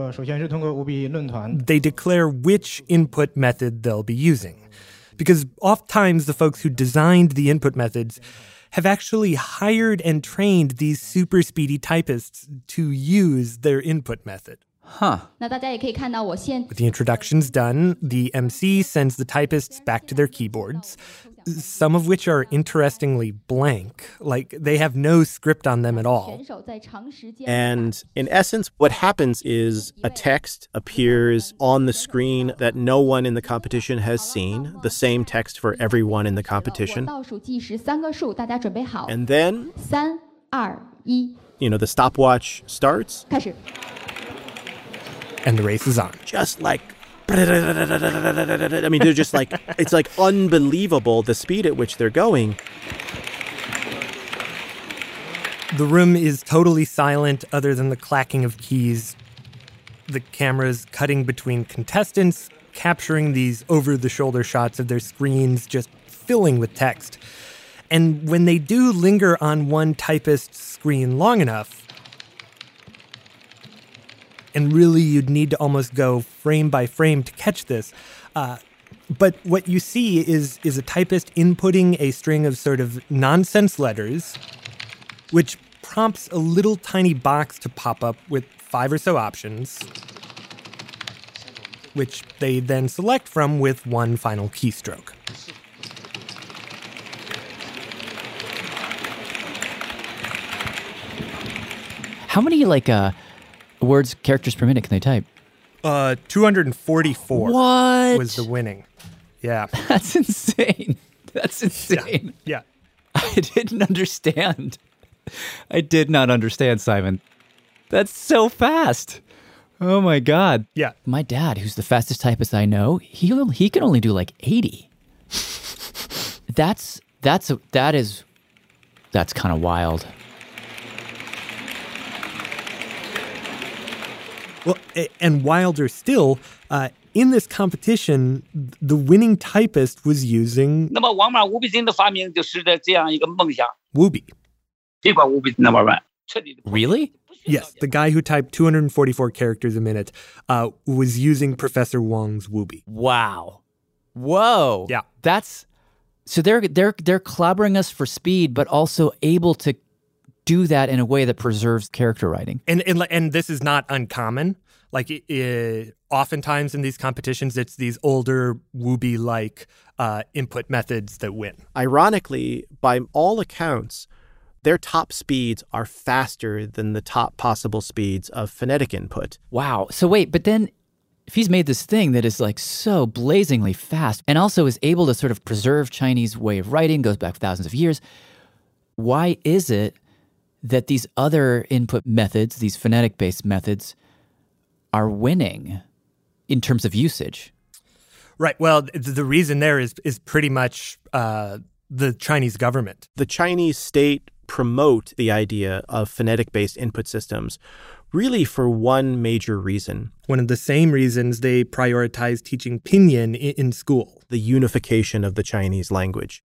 They declare which input method they'll be using. Because oftentimes the folks who designed the input methods have actually hired and trained these super speedy typists to use their input method. Huh. With the introductions done, the M C sends the typists back to their keyboards, some of which are interestingly blank, like they have no script on them at all. And in essence, what happens is a text appears on the screen that no one in the competition has seen, the same text for everyone in the competition. And then, you know, the stopwatch starts. And the race is on. Just like, I mean, they're just like, it's like unbelievable the speed at which they're going. The room is totally silent other than the clacking of keys. The camera's cutting between contestants, capturing these over-the-shoulder shots of their screens, just filling with text. And when they do linger on one typist's screen long enough, and really, you'd need to almost go frame by frame to catch this. Uh, But what you see is, is a typist inputting a string of sort of nonsense letters, which prompts a little tiny box to pop up with five or so options, which they then select from with one final keystroke. How many, like, uh, words, characters per minute can they type? Uh, two hundred forty-four What? was the winning. Yeah. That's insane. That's insane. Yeah. yeah. I didn't understand. I did not understand, Simon. That's so fast. Oh, my God. Yeah. My dad, who's the fastest typist I know, he he can only do like eighty. That's, that's, that is, that's kind of wild. Well, and wilder still, uh, in this competition, the winning typist was using 那么王马无比金的发明就使得这样一个梦想 Wubi. 别管无比金 number one. Really? Yes, the guy who typed two hundred forty-four characters a minute uh, was using Professor Wong's Wubi. Wow. Whoa. Yeah. That's so they're they're they're clobbering us for speed, but also able to do that in a way that preserves character writing. And and, and this is not uncommon. Like, it, it, oftentimes in these competitions, it's these older Wubi-like uh, input methods that win. Ironically, by all accounts, their top speeds are faster than the top possible speeds of phonetic input. Wow. So wait, but then if he's made this thing that is like so blazingly fast and also is able to sort of preserve Chinese way of writing, goes back thousands of years, why is it that these other input methods, these phonetic-based methods, are winning in terms of usage? Right. Well, the reason there is is pretty much uh, the Chinese government. The Chinese state promote the idea of phonetic-based input systems really for one major reason. One of the same reasons they prioritize teaching Pinyin in, in school. The unification of the Chinese language.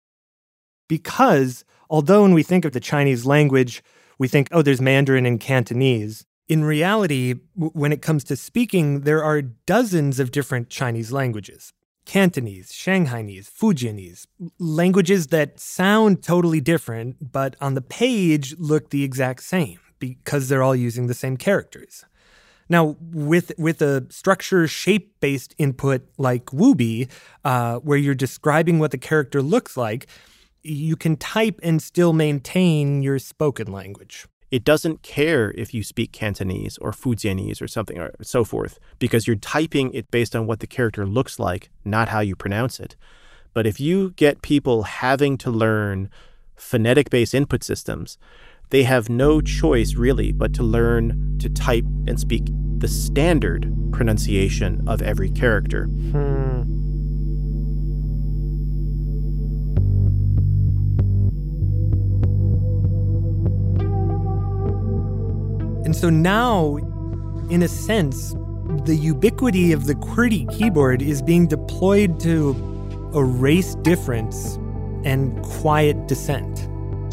Because although when we think of the Chinese language, we think, oh, there's Mandarin and Cantonese. In reality, w- when it comes to speaking, there are dozens of different Chinese languages. Cantonese, Shanghainese, Fujianese, languages that sound totally different, but on the page look the exact same because they're all using the same characters. Now, with with a structure shape-based input like Wubi, uh, where you're describing what the character looks like, you can type and still maintain your spoken language. It doesn't care if you speak Cantonese or Fujianese or something or so forth, because you're typing it based on what the character looks like, not how you pronounce it. But if you get people having to learn phonetic-based input systems, they have no choice really but to learn to type and speak the standard pronunciation of every character. Hmm. And so now, in a sense, the ubiquity of the QWERTY keyboard is being deployed to erase difference and quiet dissent.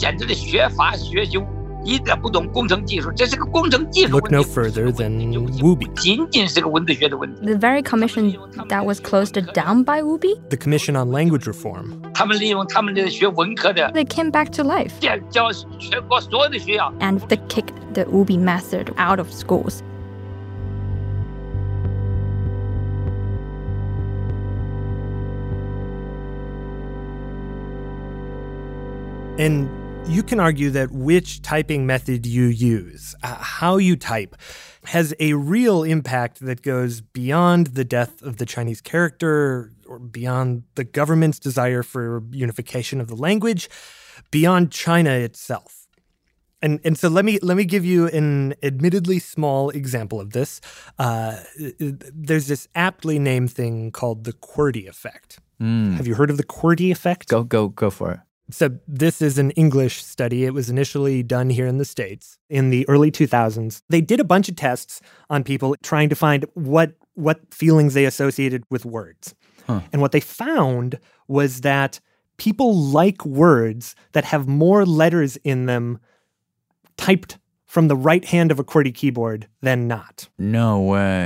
Look no further than Wubi. The very commission that was closed down by Wubi? The Commission on Language Reform. They came back to life. And they kicked the Wubi method out of schools. And you can argue that which typing method you use, uh, how you type, has a real impact that goes beyond the death of the Chinese character or beyond the government's desire for unification of the language, beyond China itself. And and so let me let me give you an admittedly small example of this. Uh, there's this aptly named thing called the QWERTY effect. Mm. Have you heard of the QWERTY effect? Go go go for it. So this is an English study. It was initially done here in the States in the early two thousands. They did a bunch of tests on people trying to find what what feelings they associated with words. Huh. And what they found was that people like words that have more letters in them typed from the right hand of a QWERTY keyboard than not. No way.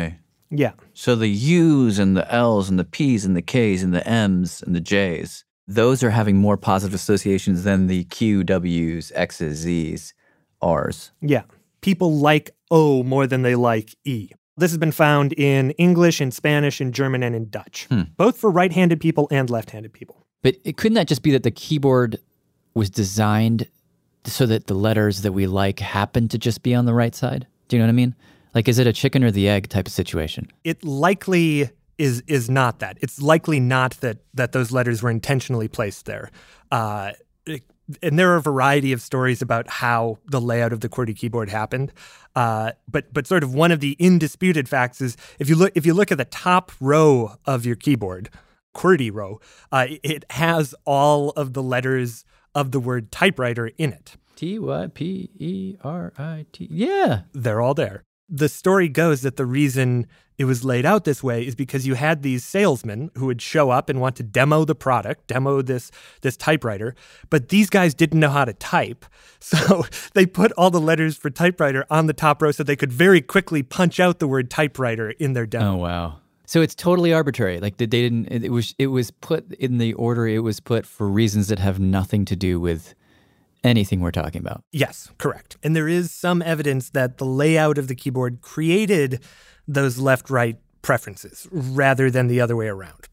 Yeah. So the U's and the L's and the P's and the K's and the M's and the J's, those are having more positive associations than the Q, W's, X's, Z's, R's. Yeah. People like O more than they like E. This has been found in English, in Spanish, in German, and in Dutch, hmm. both for right-handed people and left-handed people. But it, couldn't that just be that the keyboard was designed so that the letters that we like happen to just be on the right side? Do you know what I mean? Like, is it a chicken or the egg type of situation? It likely is is not that. It's likely not that that those letters were intentionally placed there. Uh, it, and there are a variety of stories about how the layout of the QWERTY keyboard happened. Uh, but but sort of one of the indisputed facts is if you look if you look at the top row of your keyboard, QWERTY row, uh, it has all of the letters of the word typewriter in it. T Y P E R I T. Yeah. They're all there. The story goes that the reason it was laid out this way is because you had these salesmen who would show up and want to demo the product, demo this this typewriter, but these guys didn't know how to type. So they put all the letters for typewriter on the top row so they could very quickly punch out the word typewriter in their demo. Oh, wow. So it's totally arbitrary. Like they didn't, it was, it was put in the order it was put for reasons that have nothing to do with anything we're talking about. Yes, correct. And there is some evidence that the layout of the keyboard created those left-right preferences rather than the other way around.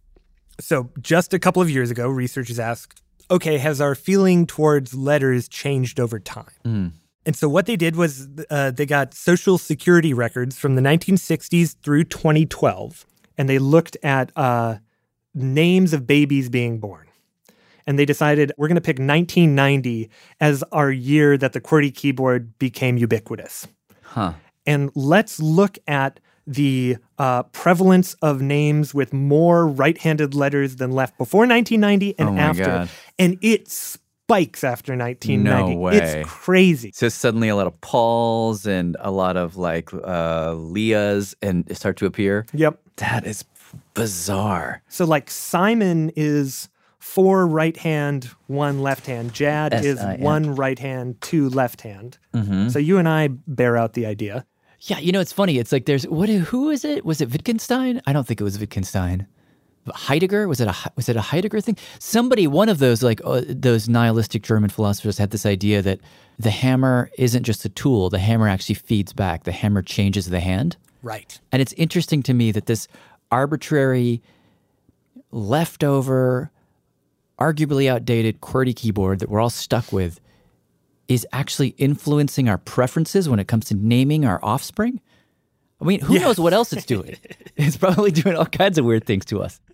So just a couple of years ago, researchers asked, okay, has our feeling towards letters changed over time? Mm. And so what they did was uh, they got Social Security records from the nineteen sixties through twenty twelve, and they looked at uh, names of babies being born. And they decided we're going to pick nineteen ninety as our year that the QWERTY keyboard became ubiquitous. Huh. And let's look at the uh, prevalence of names with more right-handed letters than left before nineteen ninety and oh my after. God. And it spikes after nineteen ninety. No way. It's crazy. So suddenly a lot of Pauls and a lot of like uh, Leahs and start to appear. Yep. That is bizarre. So like Simon is four right hand, one left hand. Jad S I is N. one right hand, two left hand. Mm-hmm. So you and I bear out the idea. Yeah, you know, it's funny. It's like there's, what? Who is it? Was it Wittgenstein? I don't think it was Wittgenstein. Heidegger? Was it a was it a Heidegger thing? Somebody, one of those like uh, those nihilistic German philosophers had this idea that the hammer isn't just a tool. The hammer actually feeds back. The hammer changes the hand. Right. And it's interesting to me that this arbitrary, leftover, arguably outdated QWERTY keyboard that we're all stuck with is actually influencing our preferences when it comes to naming our offspring. I mean, who yeah. knows what else it's doing? It's probably doing all kinds of weird things to us.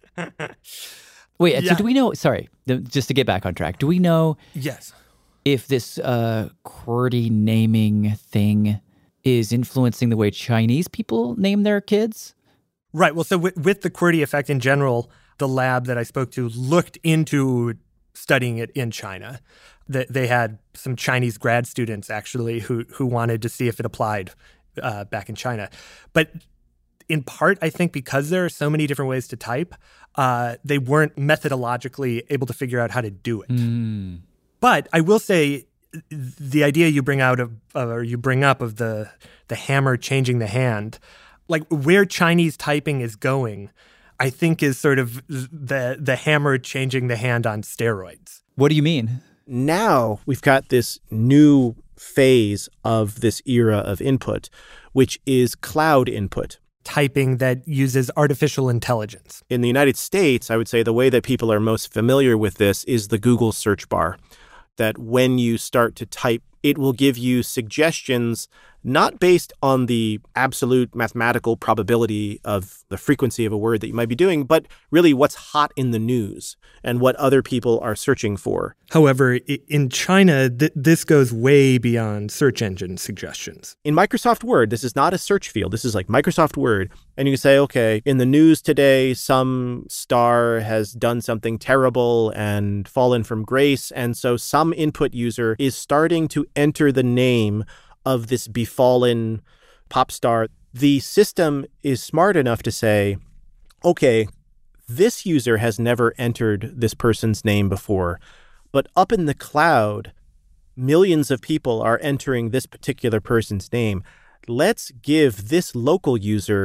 Wait, yeah. so do we know, sorry, just to get back on track, do we know yes. if this uh, QWERTY naming thing is influencing the way Chinese people name their kids? Right. Well, so with, with the QWERTY effect in general, the lab that I spoke to looked into studying it in China. They, they had some Chinese grad students, actually, who who wanted to see if it applied uh, back in China. But in part, I think because there are so many different ways to type, uh, they weren't methodologically able to figure out how to do it. Mm. But I will say the idea you bring out of, or you bring up of the the hammer changing the hand, like where Chinese typing is going, I think is sort of the the hammer changing the hand on steroids. What do you mean? Now we've got this new phase of this era of input, which is cloud input. Typing that uses artificial intelligence. In the United States, I would say the way that people are most familiar with this is the Google search bar. That when you start to type, it will give you suggestions not based on the absolute mathematical probability of the frequency of a word that you might be doing, but really what's hot in the news and what other people are searching for. However, in China, th- this goes way beyond search engine suggestions. In Microsoft Word, this is not a search field. This is like Microsoft Word. And you can say, okay, in the news today, some star has done something terrible and fallen from grace. And so some input user is starting to enter the name of this befallen pop star. The system is smart enough to say, okay, this user has never entered this person's name before, but up in the cloud, millions of people are entering this particular person's name. Let's give this local user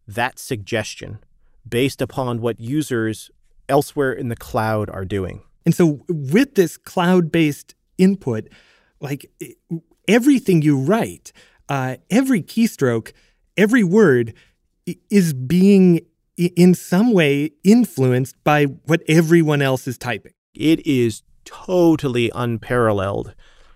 that suggestion based upon what users elsewhere in the cloud are doing. And so with this cloud-based input, like everything you write, uh, every keystroke, every word is being in some way influenced by what everyone else is typing. It is totally unparalleled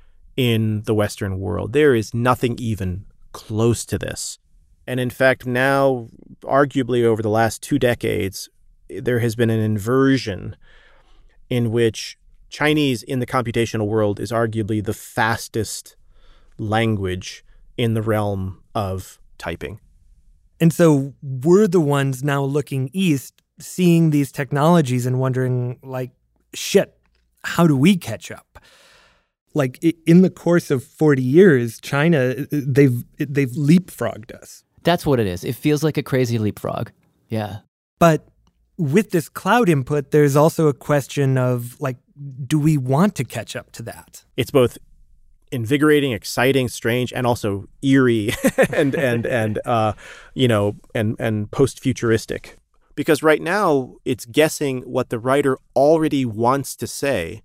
in the Western world. There is nothing even close to this. And in fact, now, arguably over the last two decades, there has been an inversion in which Chinese in the computational world is arguably the fastest language in the realm of typing. And so we're the ones now looking east, seeing these technologies and wondering, like, shit, how do we catch up? Like, in the course of forty years, China, they've they've leapfrogged us. That's what it is. It feels like a crazy leapfrog. Yeah. But with this cloud input, there's also a question of, like, do we want to catch up to that? It's both invigorating, exciting, strange, and also eerie and and and uh, you know, and and post-futuristic. Because right now it's guessing what the writer already wants to say.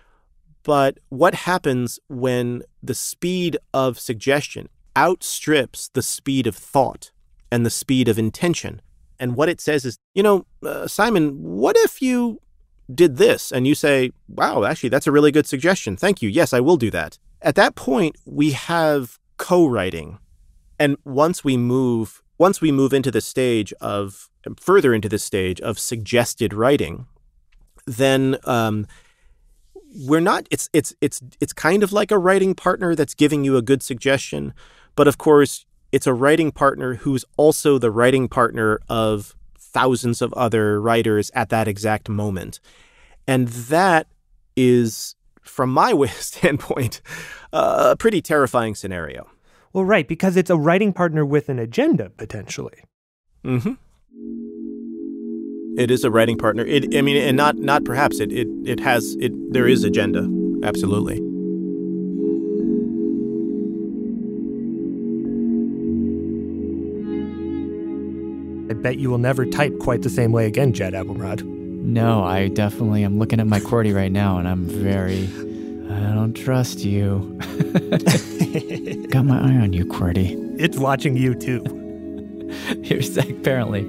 But what happens when the speed of suggestion outstrips the speed of thought and the speed of intention? And what it says is, you know, uh, Simon, what if you did this? And you say, wow, actually, that's a really good suggestion. Thank you. Yes, I will do that. At that point, we have co-writing. And once we move, once we move into the stage of, further into the stage of suggested writing, then um, we're not, it's, it's, it's, it's kind of like a writing partner that's giving you a good suggestion. But of course, it's a writing partner who's also the writing partner of thousands of other writers at that exact moment. And that is, from my standpoint, uh, a pretty terrifying scenario. Well, right, because it's a writing partner with an agenda, potentially. Mm-hmm. It is a writing partner. It, I mean, and not not perhaps. It it it has it. There is agenda. Absolutely. I bet you will never type quite the same way again, Jad Abumrad. No, I definitely am looking at my QWERTY right now, and I'm very. I don't trust you. Got my eye on you, QWERTY. It's watching you too. Here's apparently.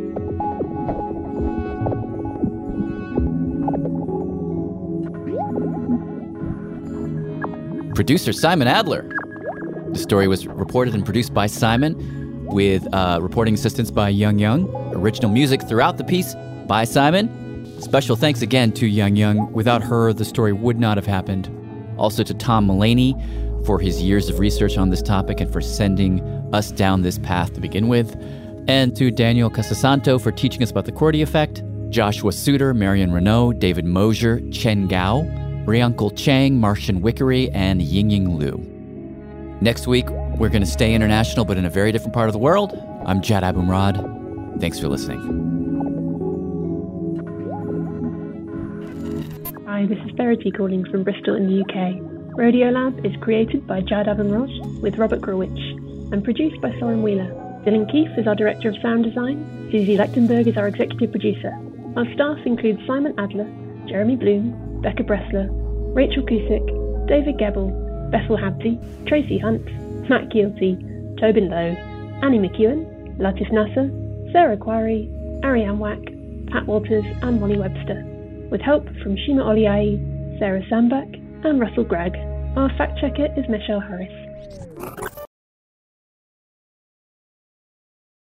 Producer Simon Adler. The story was reported and produced by Simon, with uh, reporting assistance by Young Young. Original music throughout the piece by Simon. Special thanks again to Young Young. Without her, the story would not have happened. Also to Tom Mullaney for his years of research on this topic and for sending us down this path to begin with. And to Daniel Casasanto for teaching us about the QWERTY effect. Joshua Suter, Marion Renaud, David Mosier, Chen Gao, Riuncle Chang, Martian Wickery, and Yingying Liu. Next week, we're going to stay international, but in a very different part of the world. I'm Jad Abumrad. Thanks for listening. Hi, this is Verity calling from Bristol in the U K. Radiolab is created by Jad Abumrad with Robert Grulwich and produced by Soren Wheeler. Dylan Keefe is our Director of Sound Design. Susie Lechtenberg is our Executive Producer. Our staff includes Simon Adler, Jeremy Bloom, Becca Bressler, Rachel Cusick, David Gebel, Bethel Habsey, Tracy Hunt, Matt Keelty, Tobin Lowe, Annie McEwen, Latif Nasser, Sarah Quarry, Ariane Wack, Pat Walters and Molly Webster, with help from Shima Oliai, Sarah Sambach and Russell Gregg. Our fact checker is Michelle Harris.